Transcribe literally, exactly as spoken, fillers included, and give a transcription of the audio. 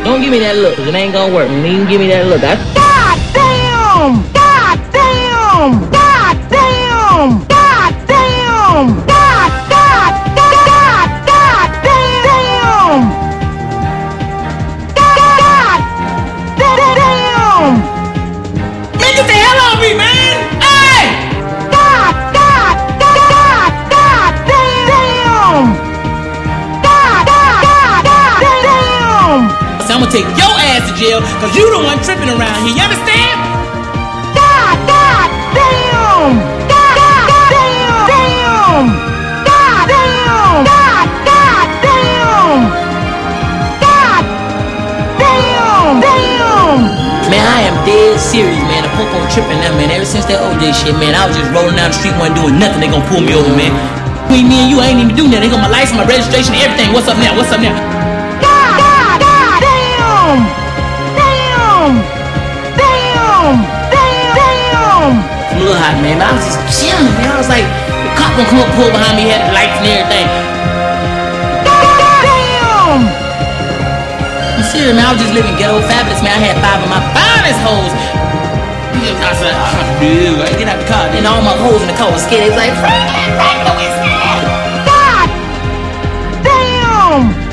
Don't give me that look, cause it ain't gonna work. Don't even give me that look. That's God damn! God damn! God damn! God damn! God, God, God, God damn! God, damn! man, get the hell off me, man! Hey! God, God, God, God damn! God, God, God damn! So I'm gonna take your ass to jail, cause you the one tripping around here. You understand? God, God damn! God, God damn! God damn! God, God damn! God damn! Damn! Man, I am dead serious, man. The popo tripping now, man. Ever since that O J shit, man, I was just rolling down the street, wasn't doing nothing. They gonna pull me over, man. Between me and you, I ain't even do nothing. They got my license, my registration, everything. What's up now? What's up now? God, God, God damn! Damn! Damn! Damn! Damn! I'm a little hot, man. But I was just chilling, man. I was like, the cop gonna come up, pull behind me, had the lights and everything. God damn! I'm serious, man. I was just living ghetto fabulous, man. I had five of my finest hoes. I was like, oh, dude, I get out the car. Then all my hoes in the car was scared. They was like, Frank, Frank, the whiskey. God damn!